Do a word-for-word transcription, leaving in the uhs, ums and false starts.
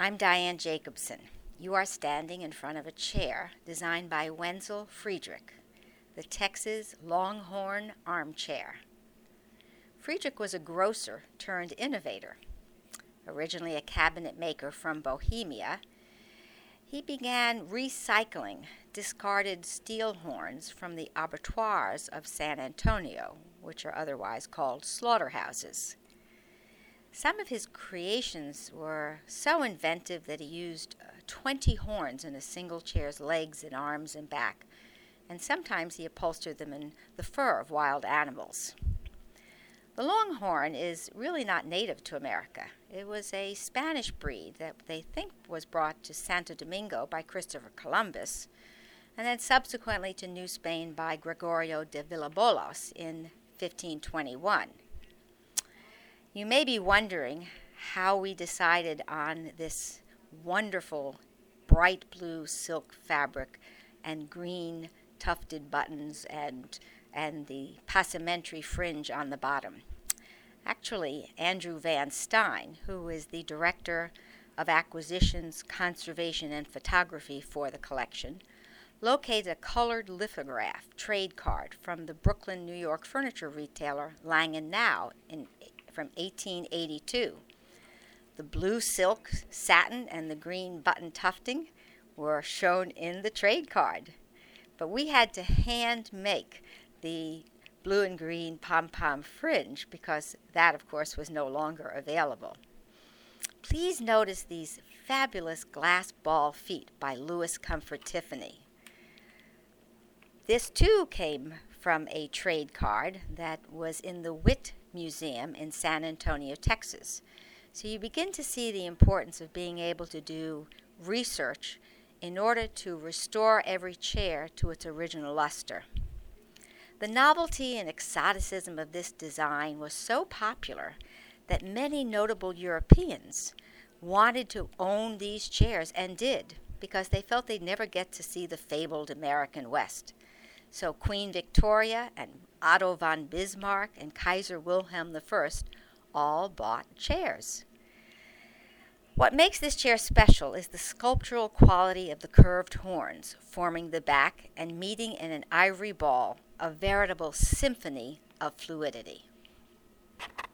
I'm Diane Jacobson. You are standing in front of a chair designed by Wenzel Friedrich, the Texas Longhorn Armchair. Friedrich was a grocer turned innovator. Originally a cabinet maker from Bohemia, he began recycling discarded steel horns from the abattoirs of San Antonio, which are otherwise called slaughterhouses. Some of his creations were so inventive that he used uh, twenty horns in a single chair's legs and arms and back, and sometimes he upholstered them in the fur of wild animals. The Longhorn is really not native to America. It was a Spanish breed that they think was brought to Santo Domingo by Christopher Columbus, and then subsequently to New Spain by Gregorio de Villabolos in fifteen twenty-one. You may be wondering how we decided on this wonderful bright blue silk fabric and green tufted buttons and and the passementerie fringe on the bottom. Actually, Andrew Van Stein, who is the Director of Acquisitions, Conservation, and Photography for the collection, located a colored lithograph trade card from the Brooklyn, New York furniture retailer Lang and Now in, from eighteen eighty-two. The blue silk, satin, and the green button tufting were shown in the trade card. But we had to hand make the blue and green pom-pom fringe because that, of course, was no longer available. Please notice these fabulous glass ball feet by Louis Comfort Tiffany. This, too, came from a trade card that was in the Witt Museum in San Antonio, Texas. So you begin to see the importance of being able to do research in order to restore every chair to its original luster. The novelty and exoticism of this design was so popular that many notable Europeans wanted to own these chairs and did, because they felt they'd never get to see the fabled American West. So Queen Victoria and Otto von Bismarck and Kaiser Wilhelm the First all bought chairs. What makes this chair special is the sculptural quality of the curved horns forming the back and meeting in an ivory ball, a veritable symphony of fluidity.